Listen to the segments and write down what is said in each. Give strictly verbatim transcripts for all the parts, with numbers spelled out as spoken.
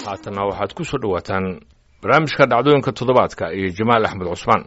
haatana waxaad ku soo dhawaataan barnaamijka dhacdooyinka toddobaadka iyo Jamaal Axmed Cusmaan.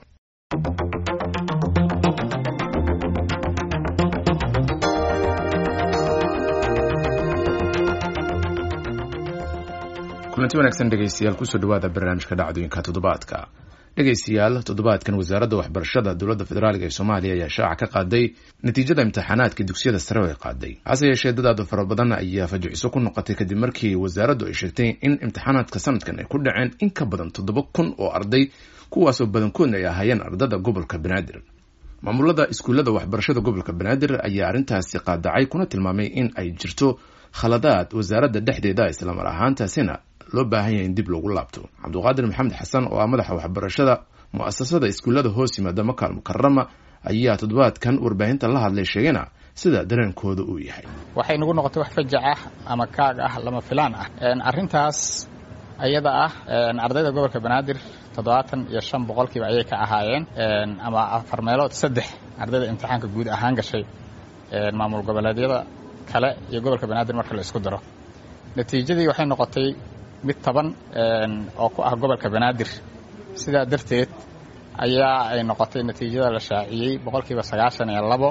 kulanti wanaagsan dhegeystayaal ku soo dhawaada barnaamijka dhacdooyinka toddobaadka. dhegeystayaal toddobaadkan wasaaradda waxbarashada dowladda federaalka ee Soomaaliya ayaa shaaca ka qaaday natiijada imtixaanaadka dugsiyada sare ee qaaday. hase yeeshee dad aad fara badan ayaa fajiciso ku noqotay kadib markii wasaaraddu ay sheegtay in imtixaanaadka sanadkan ay ku dhaceen in ka badan toddoba kun oo arday, kuwaasoo badankoodna ay ahaayeen ardada gobolka Banaadir. maamulada iskuulada waxbarashada gobolka Banaadir ayaa arrintaasi qaadacay kuna tilmaamay in ay jirto khaladaad wasaaradda dhexdeeda isla mar ahaantaasina loo baahan yahay in dib loogu laabto. Cabduqaadir Maxamed Xasan oo ah madaxa waxbarashada mu'asasada iskuulada hoos yimaada Maka al-Mukarrama ayaa toddobaadkan warbaahinta la hadlay sheegana sida dareenkooda uu yahay. waxay nagu noqotay wax fajac ah ama kaag ah lama filaan ah. een arintaas ayada ah een ardayda gobolka Banaadir toddobaatan iyo shan boqolkiiba ayay ka ahaayeen een ama afar meelood saddex ardayda imtixaanka guud ahaan gashay een maamul goboleedyada kale iyo gobolka Banaadir marka la isku daro. natiijadii waxay noqotay mid taban een oo ku ah gobolka Banaadir. sidaa darteed ayaa ay noqotay natiijada la shaaciyay boqolkiiba sagaashan iyo labo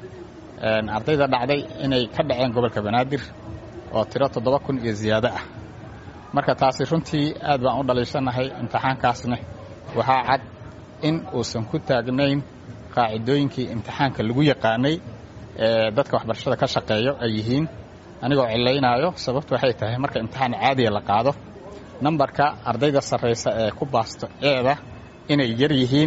een ardayda dhacday inay ka dhaceen gobolka Banaadir oo tiro toddoba kun iyo ziyaado ah. marka taasi runtii aad baan u dhaleeshanahay. imtixaankaasna waxaa cad in uusan ku taagnayn qaacidooyinkii imtixaanka lagu yaqaanay ee dadka waxbarashada ka shaqeeyo ay yihiin. anigoo cilaynayo sababtu waxay tahay marka imtixaan caadi la qaado numberka ardayda sareysa ee ku baasto eeda inay yar yihiin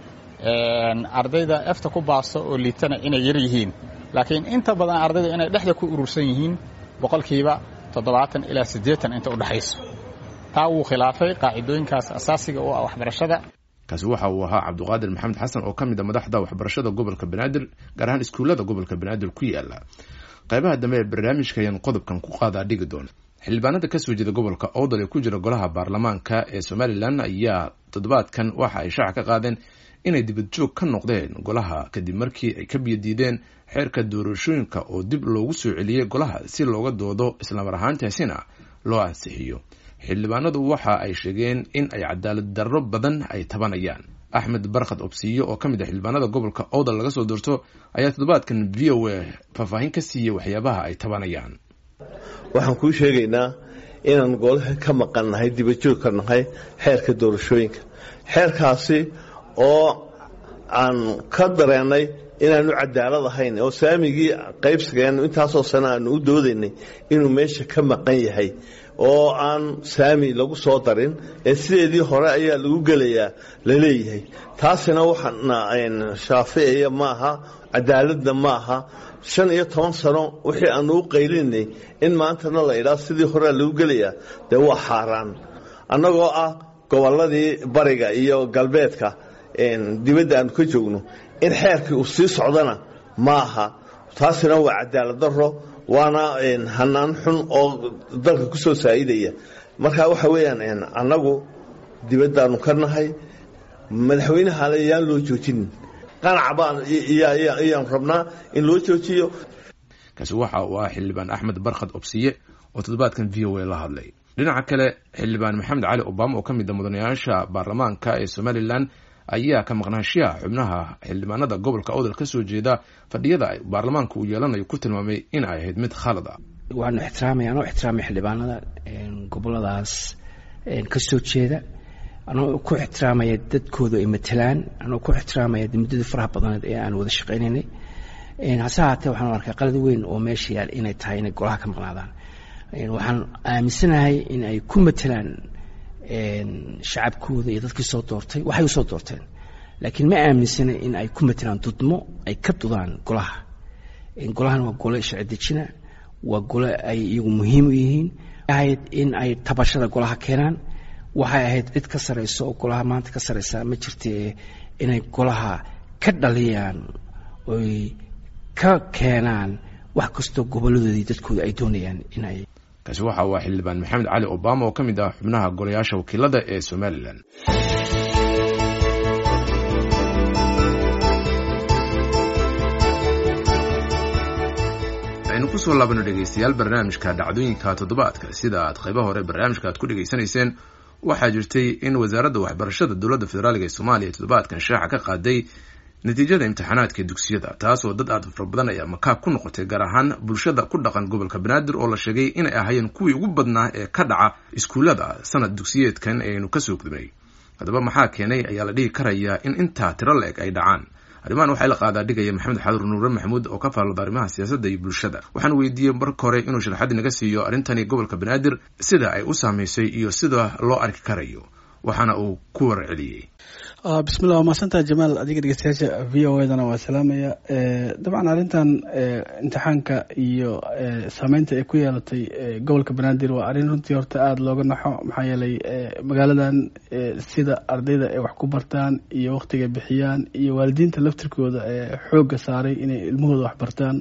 een ardayda efta ku baasto oo liitana inay yar yihiin, laakiin inta badan ardayda inay dhexda ku urursan yihiin boqolkiiba toddobaatan ilaa siddeetan inta u dhaxayso. taa uu khilaafay qaacidooyinkaas asaasiga oo ah waxbarashada. kaasi waxa uu ahaa Cabduqaadir Maxamed Xasan oo ka mid ah madaxda waxbarashada gobolka Banaadir, gaar ahaan iskuulada gobolka Banaadir ku yaala. qaybaha dambe ee barnaamijka ayaan qodobkan ku qaadaa dhigi doona. xildhibaanada ka soo jeeda gobolka Awdal ee ku jira golaha baarlamaanka ee Somaliland ayaa toddobaadkan waxa ay shaaca ka qaadeen inay dibad joog ka noqdeen golaha kadib markii ay ka biyadiideen xeerka doorashooyinka oo dib loogu soo celiyay golaha si looga doodo isla mar ahaantaasina loo ansixiyo. xildhibaanadu waxa ay sheegeen in ay cadaalad darro badan ay tabanayaan. Axmed Barkhad Obsiyo oo ka mid ah xildhibaanada gobolka Awdal laga soo doorto ayaa toddobaadkan V O A faahfaahin ka siiyay waxyaabaha ay tabanayaan. waxaan kuu sheegaynaa inaan golaha ka maqannahay dibajoog ka nahay xeerka doorashooyinka. xeerkaasi oo aan ka dareennay inaanu cadaalad ahayn oo saamigii qaybsigeenu intaasoo sano aanu u doodaynay inuu meesha ka maqan yahay oo aan saami lagu soo darin ee sideedii hore ayaa lagu gelayaa la leeyahay. taasina waxaana shaaficeeya maaha, cadaaladna maaha. shan iyo toban sano wixii aanu u qaylinay in maantana la idhaa sidii hore lagu gelayaa dee waa xaaraan. annagoo ah gobolladii bariga iyo galbeedka dibadda aanu ka joogno in xeerkii uu sii socdana maaha. taasina waa cadaalad darro, waana hanaan xun oo dalka ku soo saa'idaya. marka waxa weeyaan annagu dibaddaanu ka nahay, madaxweynaha ayaan loo joojinin. qanac baan iyaan rabnaa in loo joojiyo. kaasi waxa uu ah xildhibaan Axmed Barkhad Obsiye oo toddobaadkan V O A la hadlay. dhinaca kale xildhibaan Maxamed Cali Obama oo ka mid ah mudanayaasha baarlamaanka ee Somaliland ayaa ka maqnaanshiyaha xubnaha xildhibaanada gobolka Awdal ka soo jeeda fadhiyada ay baarlamaanku u yeelanayo ku tilmaamay in ay ahayd mid khalad ah. waan ixtiraamay anoo ixtiraamay xildhibaanada goboladaas ka soo jeeda, anoo ku ixtiraamaya dadkooda ay matalaan, anoo ku ixtiraamaya muddada faraha badanayd ee aan wada shaqaynaynay. hase haatee waxaan arkay qalad weyn oo meesha yaal inay tahay inay golaha ka maqnaadaan. waxaan aaminsanahay in ay ku matalaan shacabkooda iyo dadkii soo doortay waxay u soo doorteen, laakiin ma aaminsana in ay ku matalaan dudmo ay ka dudaan golaha. golahana waa gole sharci dejina, waa gole ay iyagu muhiim u yihiin. ahayd in ay tabashada golaha keenaan, waxay ahayd cid ka sarayso oo golaha maanta ka saraysa ma jirtee inay golaha ka dhaliyaan oy ka keenaan wax kastoo goboladoodii dadkooda ay doonayaan inay. kaasi waxa uu xildhibaan Maxamed Cali Obama oo ka mid ah xubnaha golayaasha wakiilada ee Somaliland. aynu ku soo laabano dhegaystayaal barnaamijka dhacdooyinka toddobaadka sida aad qaybaha hore barnaamijka aad ku dhegaysanayseen waxaa jirtay in wasaaradda waxbarashada dowladda federaaliga ee soomaaliya toddobaadkan shaaca ka qaaday natiijada imtixaanaadka dugsiyada taasoo dad aad fara badan ay makaab ku noqotay gaar ahaan bulshada ku dhaqan gobolka banaadir oo la sheegay inay ahaayeen kuwii ugu badnaa ee ka dhaca iskuullada sanad dugsiyeedkan aynu kasoo gudbnay haddaba maxaa keenay ayaa la dhihi karayaa in intaa tiro la-eg ay dhacaan arrimahan waxaa la qaadaa dhigaya maxamed xadur nuure maxamuud oo ka faallada arrimaha siyaasadda iyo bulshada waxaan weydiiyey marka hore inuu sharaxaad naga siiyo arrintani gobolka banaadir sida ay u saamaysay iyo sida loo arki karayo waxaana uu ku warceliyey bismillah waa mahadsantaha jamaal adiga dhegeystayaasha v o edana waa salaamaya dabcan arrintan imtixaanka iyo saameynta ay ku yeelatay gobolka banaadir waa arrin runtii horta aada looga naxo maxaa yeelay magaaladan sida ardayda ay wax ku bartaan iyo waqtiga bixiyaan iyo waalidiinta laftirkooda ee xoogga saaray inay ilmahooda wax bartaan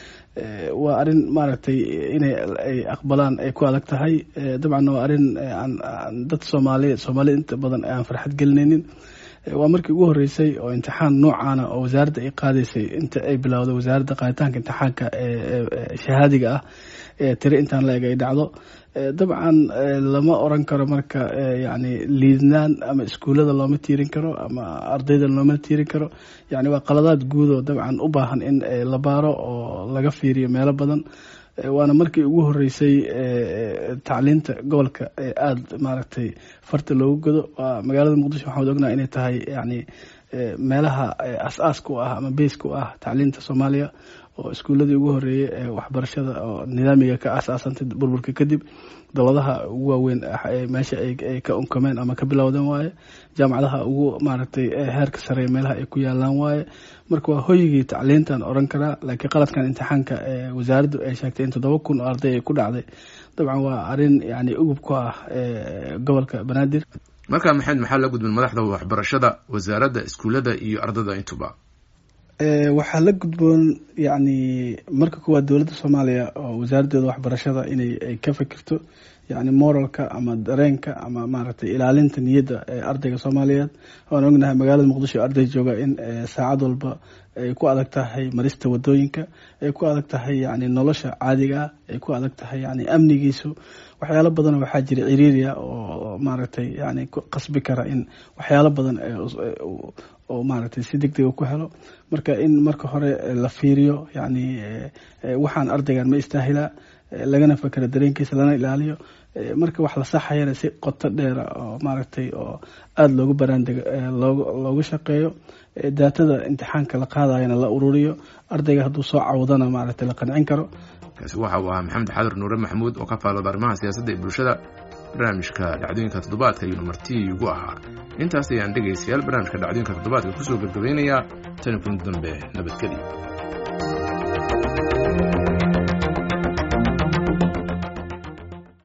waa arrin maaragtay inay ay aqbalaan ay ku adag tahay dabcan waa arrin aan dad soomaaliyeed soomaaliyed inta badan aan farxad gelinaynin waa markii ugu horeysay oo imtixaan noocaana oo wasaaradda ay qaadaysay inta ay bilowday wasaaradda qaaditaanka imtixaanka ee shahaadiga ah ee tiri intaan la eg ay dhacdo dabcan lama oran karo marka yani liidnaan ama iskuullada looma tiirin karo ama ardayda looma tiirin karo yani waa qaladaad guud oo dabcan u baahan in la baaro oo laga fiiriyo meelo badan waana markii ugu horeysay tacliinta gobolka ee aada maaragtay farta loogu godo waa magaalada muqdisho waxaan ognahay inay tahay yani meelaha as-aaska u ah ama beyska u ah tacliinta soomaaliya oo iskuuladii ugu horeeyey ee waxbarashada oo nidaamiga ka asaasantay burburka kadib dowladaha ugu waaweyn meesha ay ka unkameen ama ka bilowdeen waaye jaamacadaha ugu maaragtay heerka sareeya meelaha ay ku yaalaan waaye marka waa hoygii tacliintan oran karaa laakiin qaladkan imtixaanka wasaaraddu ay sheegtay in toddoba kun oo arday ay ku dhacday dabcan waa arrin yani ugub ku ah gobolka banaadir markaa maxamed maxaa la gudbin madaxda waxbarashada wasaaradda iskuullada iyo ardada intuba waxaa la gudboon yani marka kuwaad dowladda soomaaliya oo wasaaraddeeda waxbarashada inay ay ka fikirto yani moralka ama dareenka ama maaragtay ilaalinta niyadda ee ardayga soomaaliyeed waan ognahay magaalada muqdisho arday jooga in saacad walba ay ku adag tahay marista wadooyinka ay ku adag tahay yani nolosha caadiga ah ay ku adag tahay yani amnigiisu waxyaalo badan waxaa jira ciriiriya oo maaragtay yani qasbi kara in waxyaalo badan oo maaragtay si deg dega ku helo marka in marka hore la fiiriyo yani waxaan ardaygan ma istaahilaa lagana fakera dareenkiisa lana ilaaliyo marka wax la saxayana si qoto dheera oo maaragtay oo aada loogu baraandego loogu shaqeeyo daatada imtixaanka la qaadayana la ururiyo ardayga hadduu soo cawdana maaragtay la qancin karo kaasi waxa uu ahaa maxamed xadur nuure maxamuud oo ka faallada arrimaha siyaasadda ee bulshada barnaamijka dhacdooyinka toddobaadka ayuuna martii ugu ahaa intaas ayaan dhegaystayaal barnaamijka dhacdooyinka toddobaadka kusoo gabgabaynayaa tani kun dambe nabadgelyo.